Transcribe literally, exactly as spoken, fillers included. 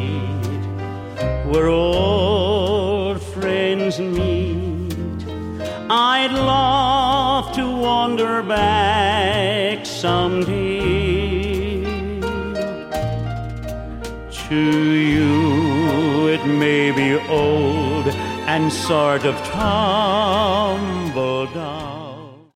where old friends meet. I'd love to wander back someday. To you it may be old and sort of tumble down,